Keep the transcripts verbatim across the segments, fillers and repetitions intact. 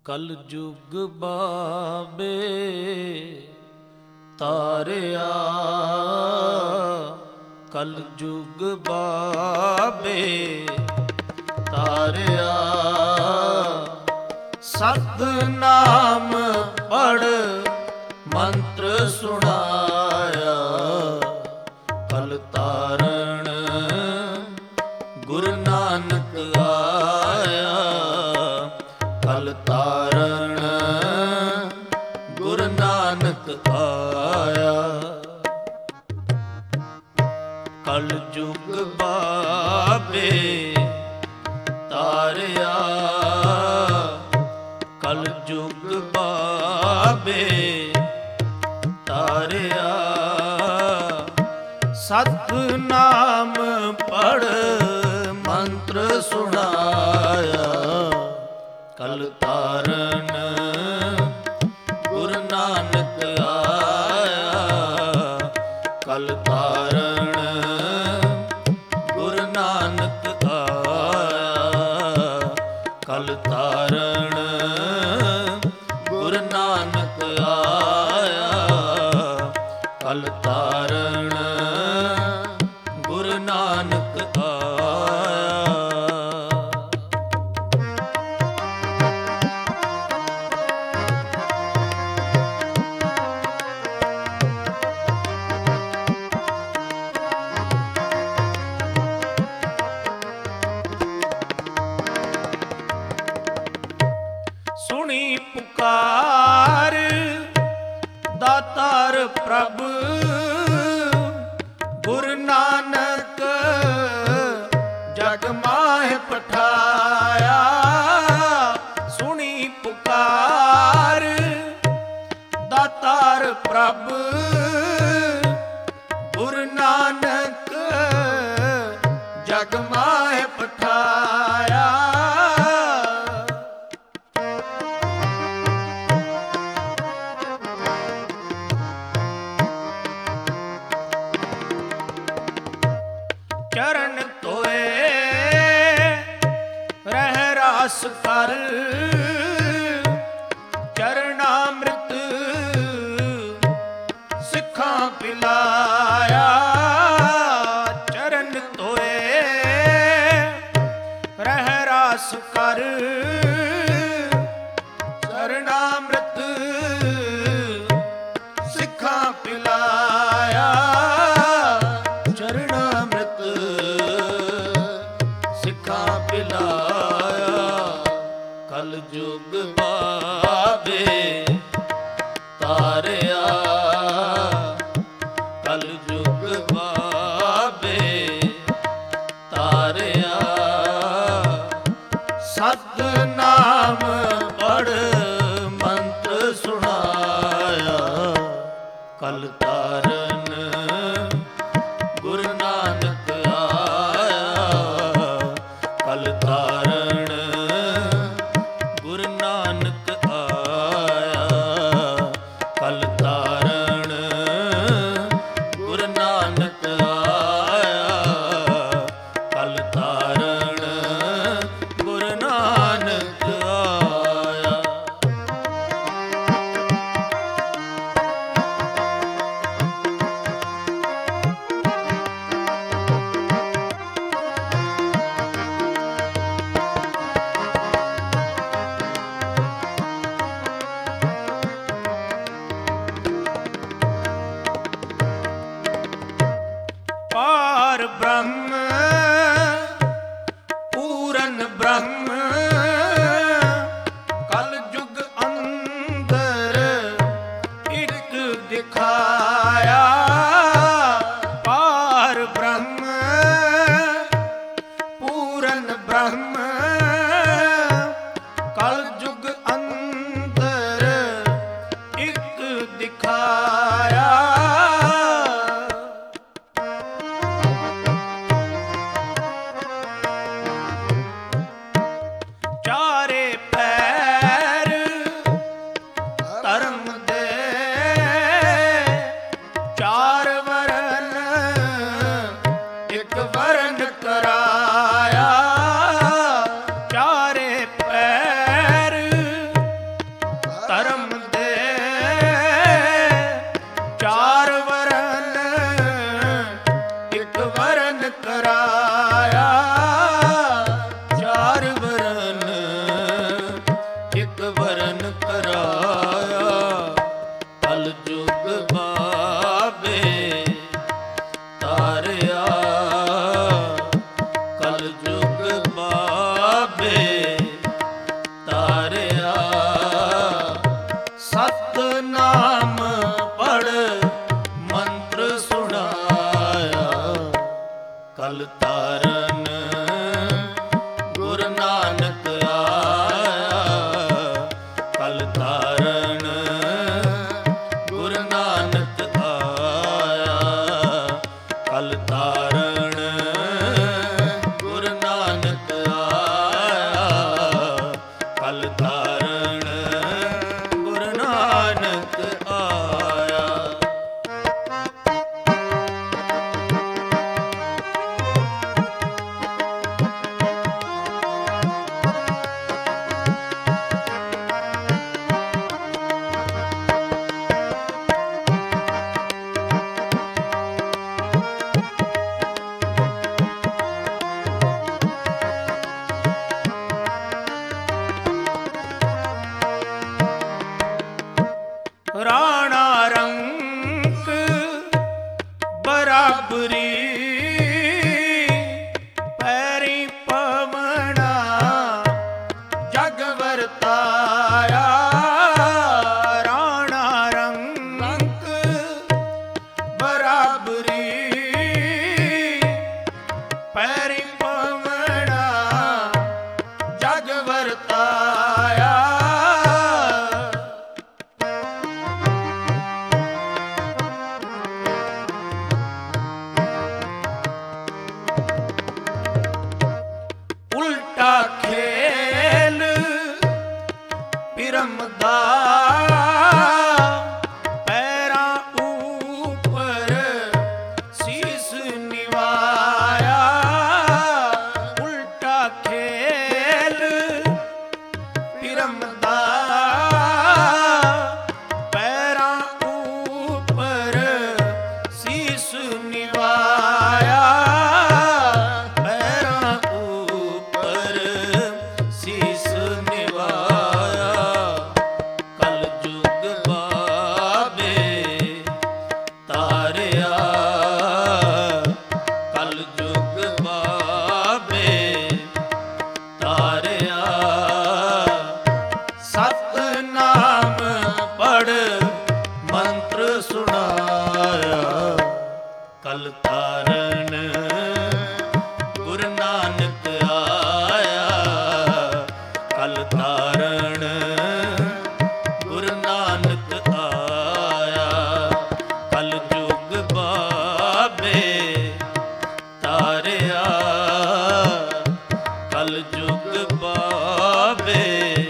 ਕਲ ਜੁਗ ਬਾਬੇ ਤਾਰਿਆ, ਕਲ ਜੁਗ ਬਾਬੇ ਤਾਰਿਆ। ਸਤਿਨਾਮ ਪੜ ਮੰਤਰ ਸੁਣਾਇਆ, ਕਲ ਤਾਰਨ ਗੁਰੂ ਨਾਨਕ ਆਇਆ। ਕਲ ਤਾਰਨ ਗੁਰੂ ਨਾਨਕ ਆਇਆ। ਕਲ ਜੁਗ ਬਾਬੇ ਤਾਰਿਆ, ਕਲ ਜੁਗ ਬਾਬੇ ਤਾਰਿਆ। ਸਤਿਨਾਮ ਪੜ ਮੰਤਰ ਸੁਣਾਇਆ, ਕਲ ਤਾਰਨ ਗੁਰੂ ਨਾਨਕ ਆਇਆ। ਕਲ ਤਾਰਨ ਗੁਰੂ ਨਾਨਕ ਆਇਆ। ਕਲ ਤਾਰਨ ਗੁਰੂ ਨਾਨਕ ਆਇਆ। ਕਲ ਤਾਰਨ ਗੁਰੂ ਨਾਨਕ ਆਇਆ। ਸੁਣੀ ਪੁਕਾਰ ਦਾਤਾਰ ਪ੍ਰਭ, ਗੁਰੂ ਨਾਨਕ ਜਗ ਮਾਹਿ ਪਠਾਇਆ। ਸੁਣੀ ਪੁਕਾਰ ਦਾਤਾਰ ਪ੍ਰਭ, ਗੁਰੂ ਨਾਨਕ ਜਗ ਮਾਹਿ ਪਠਾਇਆ। ਚਰਨ ਧੋਏ ਰਹਿ ਰਾਸ ਕਰ, ਚਰਨਾਮ੍ਰਿਤ ਸਿੱਖਾਂ ਪਿਲਾਇਆ। ਚਰਨ ਧੋਏ ਰਹਿ ਰਾਸ ਕਰ, ਚਰਨਾਮ੍ਰਿਤ ਸਿੱਖਾਂ ਪਿਲਾਇਆ। ਚਰਨਾਮ੍ਰਿਤ ਸਿੱਖਾਂ ਪਿਲਾਇਆ। ਕਲ ਜੁਗ ਬਾਬੇ ਤਾਰਿਆ, ਕਲ ਜੁਗ ਬਾਬੇ ਤਾਰਿਆ। ਸਤਿਨਾਮ ਪੜ ਮੰਤਰ ਸੁਣਾਇਆ, ਕਲ ਤਾਰਨ ਗੁਰੂ ਨਾਨਕ ਆਇਆ। ਕਲ ਤਾਰਨ ਗੁਰੂ ਨਾਨਕ ਆਇਆ। ਕਲ ਤਾਰਨ ਪਿਰਮਦਾ ਪੈਰਾਂ ਉੱਪਰ ਸੀਸ ਨਿਵਾਇਆ ਉਲਟਾ ਖੇਲ ਪਿਰਮਦਾ ਪੈਰਾਂ ਉੱਪਰ ਸੀਸ ਨਿਵਾਇਆ ਪੈਰਾਂ ਉੱਪਰ ਸੀਸ ਨਿਵਾਇਆ ਕਲ ਜੁਗ ਬਾਬੇ ਤਾਰਿਆ ਕਲ ਜੁਗ ਬਾਬੇ ਤਾਰਿਆ ਸਤਨਾਮ ਪੜ ਮੰਤਰ ਸੁਣਾਇਆ ਕਲ ਤਾਰਨ ਗੁਰੂ ਨਾਨਕ ਆਇਆ ਕਲ ਤਾਰਨ ਗੁਰੂ ਨਾਨਕ ਆਇਆ ਕਲ ਜੁਗ ਬਾਬੇ ਤਾਰਿਆ ਕਲ ਜੁਗ ਬਾਬੇ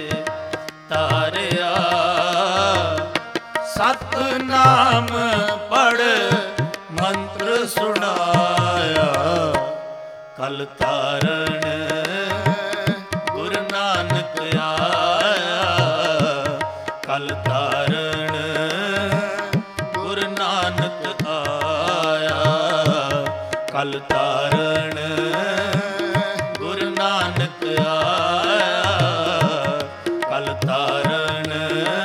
ਤਾਰਿਆ ਸਤਨਾਮ ਪੜ ਮੰਤਰ ਸੁਣਾਇਆ ਕਲ ਤਾਰਨ ਗੁਰੂ ਨਾਨਕ ਆਇਆ ਕਲ ਤਾਰਨ ਗੁਰੂ ਨਾਨਕ ਆਇਆ ਕਲ ਤਾਰਨ ਗੁਰੂ ਨਾਨਕ ਆਇਆ ਕਲ ਤਾਰਨ